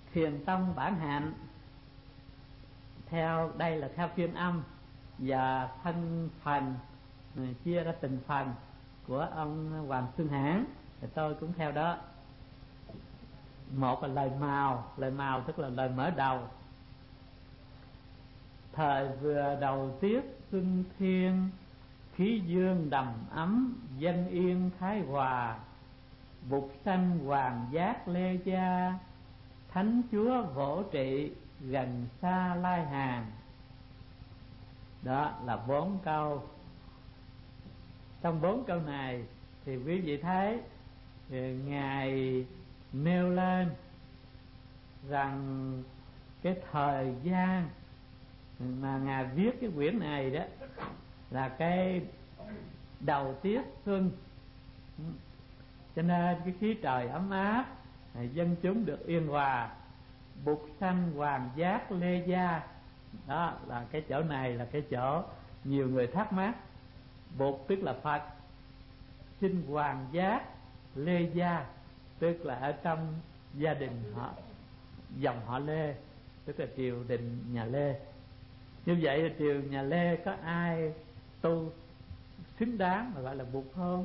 Thiền tông bản hạnh theo đây là theo phiên âm và thân phần chia ra từng phần của ông Hoàng Xuân Hãn, thì tôi cũng theo đó. Một là lời màu tức là lời mở đầu. Thời vừa đầu tiết xuân thiên, khí dương đầm ấm, dân yên thái hòa. Bục sanh hoàng giác lê gia, thánh chúa vỗ trị, gần xa lai hàng. Đó là 4 câu. Trong 4 câu này thì quý vị thấy Ngài nêu lên rằng cái thời gian mà Ngài viết cái quyển này đó là cái đầu tiết xuân, cho nên cái khí trời ấm áp, dân chúng được yên hòa. Bục sanh hoàng giác lê gia, đó là cái chỗ này là cái chỗ nhiều người thắc mắc. Bục tức là Phật, sinh hoàng giác lê gia tức là ở trong gia đình họ, dòng họ Lê, tức là triều đình nhà Lê. Như vậy là triều nhà Lê có ai tu xứng đáng mà gọi là bục không?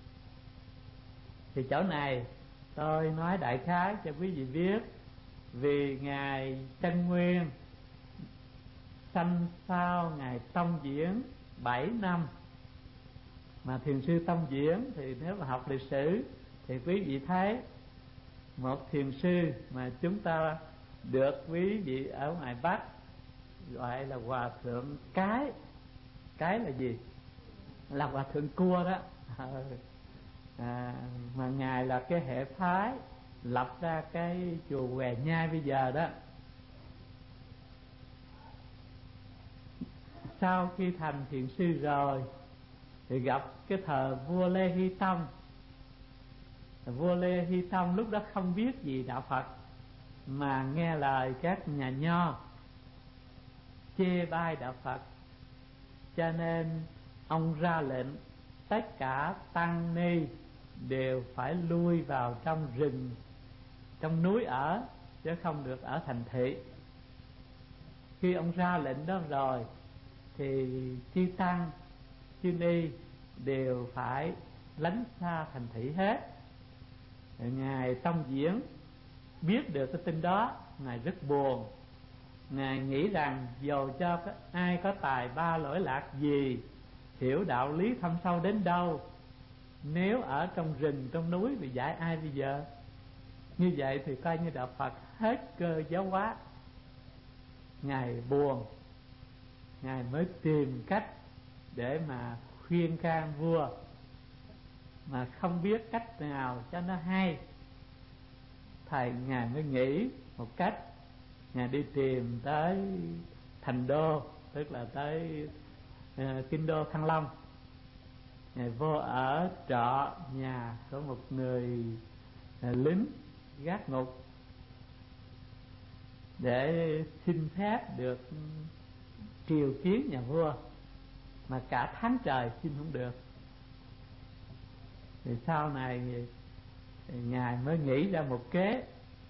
Thì chỗ này tôi nói đại khái cho quý vị biết. Vì Ngài Trân Nguyên sanh sau Ngài Tông Diễn 7 năm. Mà thiền sư Tông Diễn thì nếu mà học lịch sử thì quý vị thấy một thiền sư mà chúng ta được quý vị ở ngoài Bắc gọi là Hòa Thượng Cái. Cái là gì? Là Hòa Thượng Cua đó. Mà Ngài là cái hệ phái lập ra cái chùa Hòe Nhai bây giờ đó. Sau khi thành thiền sư rồi thì gặp cái thời vua Lê Hy Tông. Vua Lê Hy Tông lúc đó không biết gì đạo Phật, mà nghe lời các nhà nho chê bai đạo Phật, cho nên ông ra lệnh tất cả tăng ni đều phải lui vào trong rừng, trong núi ở, chứ không được ở thành thị. Khi ông ra lệnh đó rồi thì chư tăng chư ni đều phải lánh xa thành thị hết. Ngài Tông Diễn biết được cái tin đó, Ngài rất buồn. Ngài nghĩ rằng dầu cho ai có tài ba lỗi lạc gì, hiểu đạo lý thâm sâu đến đâu, nếu ở trong rừng trong núi thì dạy ai bây giờ? Như vậy thì coi như đạo Phật hết cơ giáo hóa. Ngài buồn, Ngài mới tìm cách để mà khuyên can vua, mà không biết cách nào cho nó hay. Ngài mới nghĩ một cách. Ngài đi tìm tới Thành Đô, tức là tới Kinh Đô Thăng Long. Ngài vô ở trọ nhà của một người lính gác ngục để xin phép được triều kiến nhà vua, mà cả tháng trời xin không được. Thì sau này Ngài mới nghĩ ra một kế.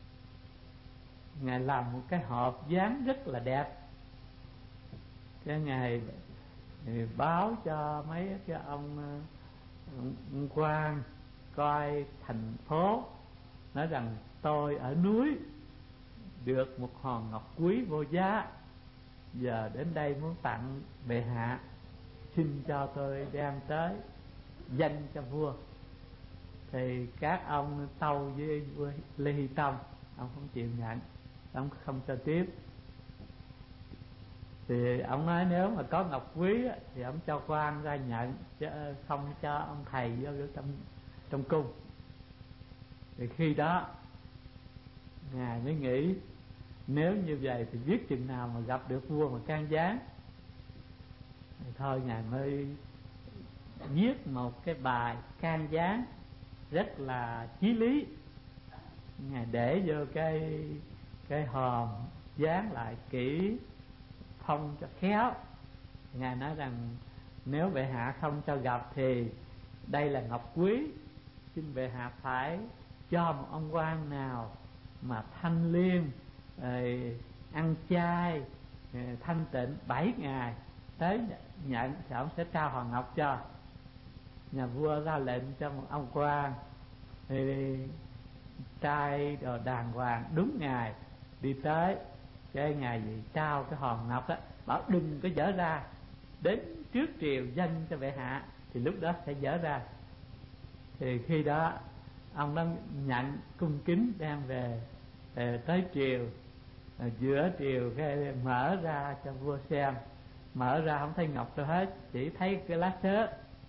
Ngài làm một cái hộp dáng rất là đẹp. Cái Ngài báo cho mấy cái ông quan coi thành phố, nói rằng tôi ở núi được một hòn ngọc quý vô giá, giờ đến đây muốn tặng bệ hạ, xin cho tôi đem tới dâng cho vua. Thì các ông tâu với vua Lê Hy Tông, ông không chịu nhận, ông không cho tiếp. Thì ông nói nếu mà có ngọc quý thì ông cho quan ra nhận, chứ không cho ông thầy vô trong cung. Thì khi đó Ngài mới nghĩ nếu như vậy thì biết chừng nào mà gặp được vua mà can gián. Thì thôi Ngài mới viết một cái bài can gián rất là chí lý. Ngài để vô cái hòm dán lại kỹ, phong cho khéo. Ngài nói rằng nếu bệ hạ không cho gặp thì đây là ngọc quý, xin bệ hạ phải cho một ông quan nào mà thanh liêm, ăn chay, thanh tịnh 7 ngày tới nhận thì ông sẽ trao hòn ngọc cho. Nhà vua ra lệnh cho một ông quan thì trai đồ đàng hoàng đúng ngày đi tới cái ngày gì trao cái hòn ngọc đó, bảo đừng có dở ra, đến trước triều dân cho bệ hạ thì lúc đó sẽ dở ra. Thì khi đó ông đó nhận cung kính đem về, tới triều, giữa triều cái mở ra cho vua xem, mở ra không thấy ngọc đâu hết, chỉ thấy cái lá sớ.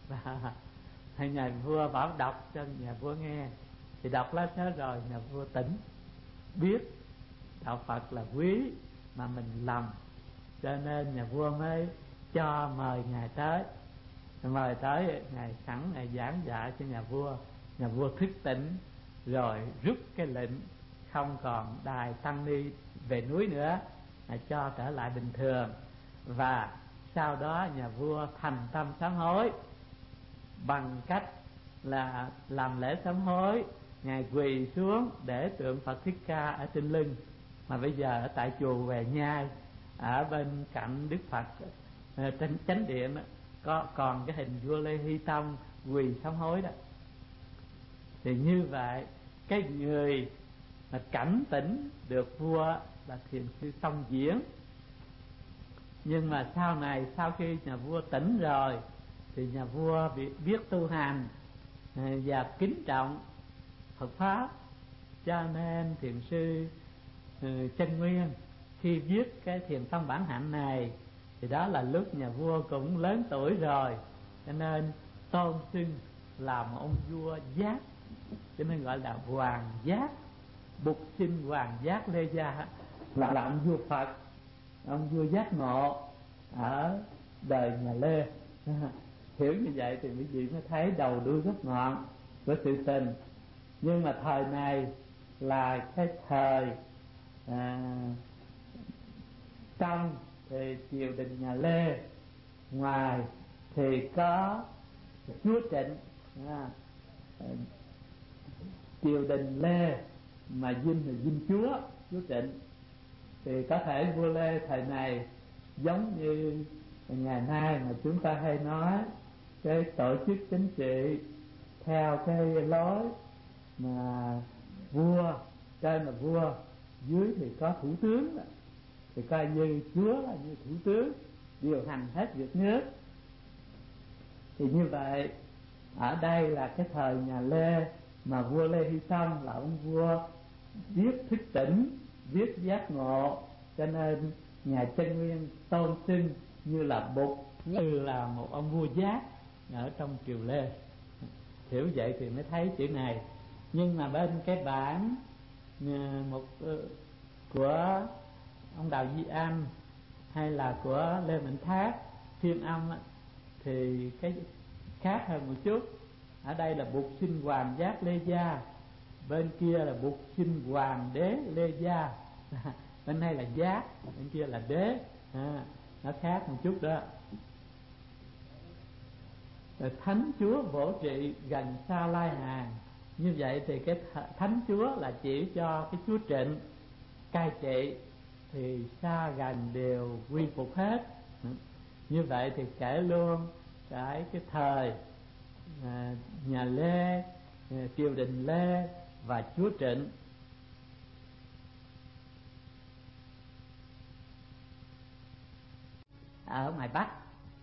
Và nhà vua bảo đọc cho nhà vua nghe, thì đọc lá sớ rồi nhà vua tỉnh, biết đạo Phật là quý mà mình lầm, cho nên nhà vua mới cho mời ngài tới. Mời tới, ngài sẵn ngài giảng dạy cho nhà vua. Nhà vua thức tỉnh rồi rút cái lệnh không còn đài tăng ni về núi nữa, cho trở lại bình thường. Và sau đó nhà vua thành tâm sám hối bằng cách là làm lễ sám hối. Ngài quỳ xuống để tượng Phật Thích Ca ở trên lưng, mà bây giờ ở tại chùa Về Nhai ở bên cạnh Đức Phật trên chánh điện đó, có còn cái hình vua Lê Hy Tông quỳ sám hối đó. Thì như vậy cái người mà cảnh tỉnh được vua là thiền sư Tông Diễn. Nhưng mà sau này, sau khi nhà vua tỉnh rồi thì nhà vua biết tu hành và kính trọng Phật pháp, cho nên thiền sư Chân Nguyên khi viết cái Thiền Tông Bản Hạnh này thì đó là lúc nhà vua cũng lớn tuổi rồi, cho nên tôn xưng là một ông vua giác, cho nên gọi là Hoàng Giác. Bục sinh Hoàng Giác Lê Gia là ông vua Phật, ông vua giác ngộ ở đời nhà Lê. Hiểu như vậy thì quý vị mới thấy đầu đuôi gốc ngọn của sự tình. Nhưng mà thời này là cái thời trong thì triều đình nhà Lê, ngoài thì có chúa Trịnh. Triều đình Lê mà vinh là vinh chúa Trịnh, thì có thể vua Lê thời này giống như ngày nay mà chúng ta hay nói cái tổ chức chính trị theo cái lối mà vua, trên là vua, dưới thì có thủ tướng đó. Thì coi như chúa là như thủ tướng điều hành hết việc nước. Thì như vậy ở đây là cái thời nhà Lê mà vua Lê Hy Tông là ông vua biết thức tỉnh, biết giác ngộ, cho nên nhà Chân Nguyên tôn xưng như là Bụt, như là một ông vua giác ở trong triều Lê. Hiểu vậy thì mới thấy chữ này. Nhưng mà bên cái bản một của ông Đào Duy Anh hay là của Lê Mạnh Thác phiên âm thì cái khác hơn một chút. Ở đây là Bụt sinh Hoàng Giác Lê Gia, bên kia là Bụt sinh Hoàng Đế Lê Gia. Bên này là giác, bên kia là đế, nó khác một chút đó. Rồi Thánh Chúa Vỗ Trị gần xa Lai Hàn. Như vậy thì cái Thánh Chúa là chỉ cho cái chúa Trịnh cai trị, thì xa gần đều quy phục hết. Như vậy thì kể luôn cái thời nhà Lê, triều đình Lê và chúa Trịnh. Ở ngoài Bắc,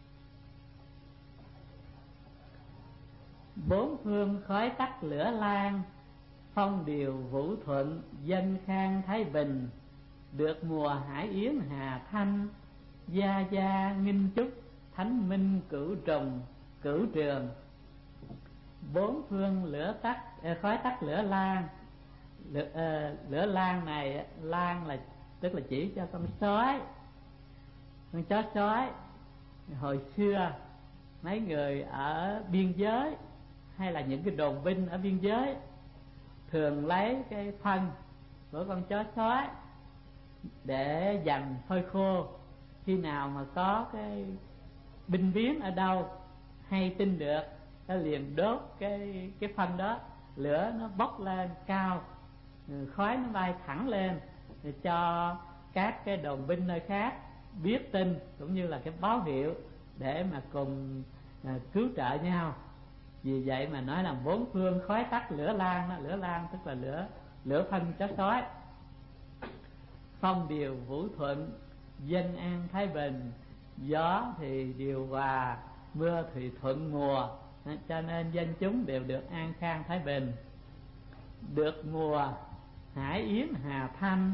bốn phương khói tắt lửa lan, phong điều vũ thuận, dân khang thái bình. Được mùa hải yến hà thanh, gia gia nghinh chúc, thánh minh cửu trùng cửu trường. Bốn phương lửa tắt, khói tắt lửa lan. Lửa lan này, lan là tức là chỉ cho con sói, con chó sói. Hồi xưa mấy người ở biên giới hay là những cái đồn binh ở biên giới thường lấy cái phân của con chó sói để dành phơi khô. Khi nào mà có cái binh biến ở đâu hay tin được, ta liền đốt cái phân đó, lửa nó bốc lên cao, khói nó bay thẳng lên để cho các cái đồn binh nơi khác biết tin, cũng như là cái báo hiệu để mà cùng cứu trợ nhau. Vì vậy mà nói là bốn phương khói tắt lửa lan đó. Lửa lan tức là lửa phân chó sói. Phong điều vũ thuận, dân an thái bình. Gió thì điều hòa, mưa thì thuận mùa, cho nên dân chúng đều được an khang thái bình. Được mùa hải yến hà thanh,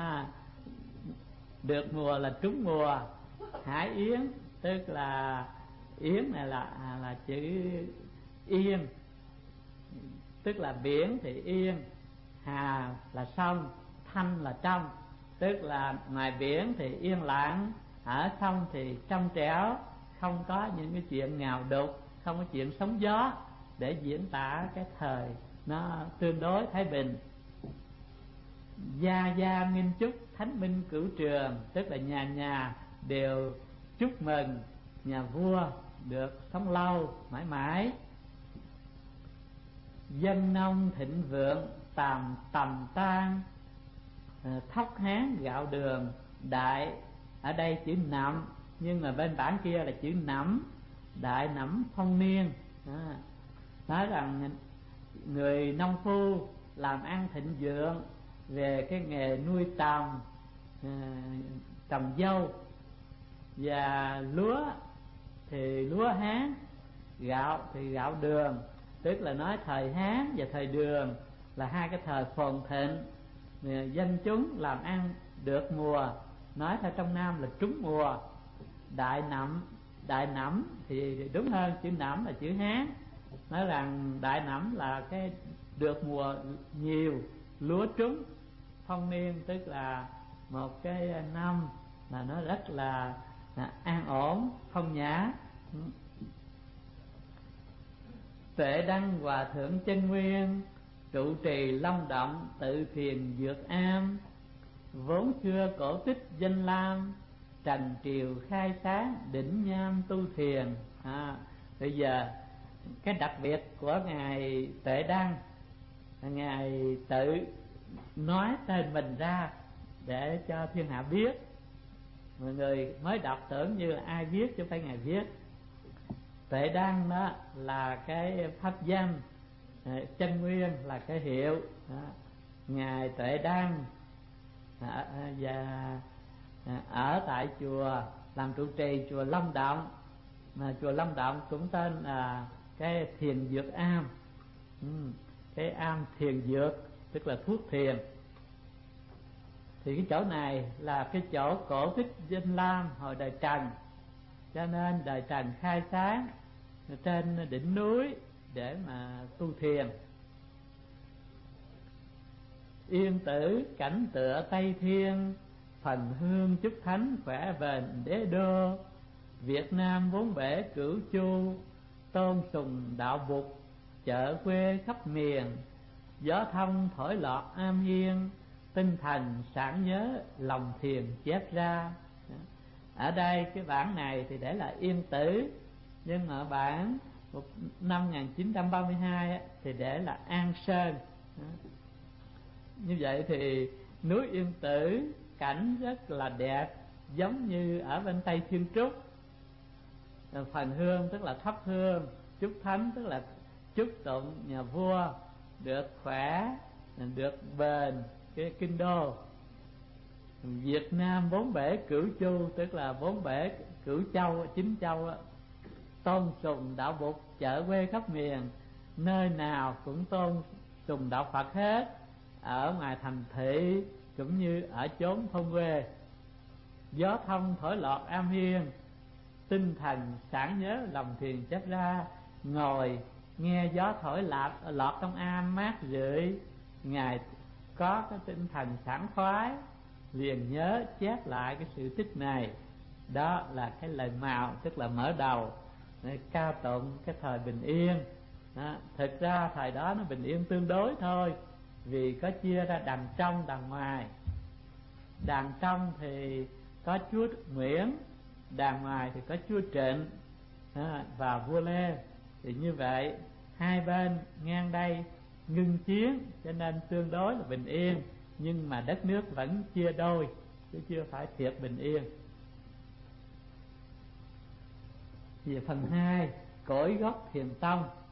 được mùa là trúng mùa. Hải yến tức là yến này là chữ yên, tức là biển thì yên. Hà là sông, thanh là trong, tức là ngoài biển thì yên lặng, ở sông thì trong trẻo, không có những cái chuyện ngào đục, không có chuyện sóng gió, để diễn tả cái thời nó tương đối thái bình. Gia gia nghinh chúc thánh minh cửu trường, tức là nhà nhà đều chúc mừng nhà vua được sống lâu mãi mãi. Dân nông thịnh vượng tàm tầm tan, thóc hán gạo đường. Đại ở đây chữ nậm, nhưng mà bên bản kia là chữ nẫm, đại nẫm phong niên. Nói rằng người nông phu làm ăn thịnh vượng về cái nghề nuôi tầm, trồng dâu, và lúa thì lúa Hán, gạo thì gạo đường, tức là nói thời Hán và thời Đường là hai cái thời phồn thịnh. Dân chúng làm ăn được mùa, nói theo trong Nam là trúng mùa. Đại nẫm thì đúng hơn, chữ nẫm là chữ Hán, nói rằng đại nẫm là cái được mùa nhiều, lúa trúng. Phong niên tức là một cái năm mà nó rất là an ổn, phong nhã. Tuệ đăng hòa thượng chân nguyên, trụ trì long động tự thiền dược am. Vốn xưa cổ tích danh lam, trần triều khai sáng đỉnh nham tu thiền. Bây giờ cái đặc biệt của ngài Tuệ Đăng, ngài tự nói tên mình ra để cho thiên hạ biết. Mọi người mới đọc tưởng như là ai viết chứ không phải ngài viết. Tuệ Đăng đó là cái pháp danh, chân nguyên là cái hiệu đó. Ngài Tuệ Đăng và ở tại chùa làm trụ trì chùa Long Động, mà chùa Long Động cũng tên là cái thiền dược am. Cái am thiền dược tức là thuốc thiền. Thì cái chỗ này là cái chỗ cổ tích danh lam hồi đời Trần, cho nên đời Trần khai sáng trên đỉnh núi để mà tu thiền. Yên tử cảnh tựa Tây Thiên, phần hương chúc thánh khỏe bền đế đô. Việt Nam vốn bể cửu chu, tôn sùng đạo Bụt chợ quê khắp miền. Gió thông thổi lọt am yên, tinh thần sảng nhớ lòng thiền chép ra. Ở đây cái bản này thì để là Yên Tử, nhưng mà bản năm 1932 thì để là An Sơn. Như vậy thì núi Yên Tử cảnh rất là đẹp, giống như ở bên Tây Thiên Trúc. Phần hương tức là thắp hương, chúc thánh tức là chúc tụng nhà vua được khỏe, được bền cái kinh đô. Việt Nam bốn bể cửu chu tức là bốn bể cửu châu, chín châu. Tôn sùng đạo Bụt chợ quê khắp miền, nơi nào cũng tôn sùng đạo Phật hết, ở ngoài thành thị cũng như ở chốn thôn quê. Gió thông thổi lọt am hiên, tinh thần sảng nhớ lòng thiền chép ra. Ngồi nghe gió thổi lọt trong am mát rượi, ngài có cái tinh thần sảng khoái, liền nhớ chép lại cái sự tích này. Đó là cái lời mào, tức là mở đầu để ca tụng cái thời bình yên. Thực ra thời đó nó bình yên tương đối thôi, vì có chia ra đằng trong đằng ngoài. Đằng trong thì có chúa Nguyễn, đằng ngoài thì có chúa Trịnh và vua Lê. Thì như vậy hai bên ngang đây ngưng chiến, cho nên tương đối là bình yên, nhưng mà đất nước vẫn chia đôi chứ chưa phải thiệt bình yên. Về phần 2, cội gốc thiền tông.